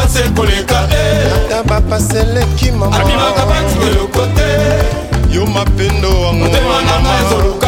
pase koleka ata bapaseleki mama abimaka bati de le côté yo mapendo wango motema na ngai ezoluka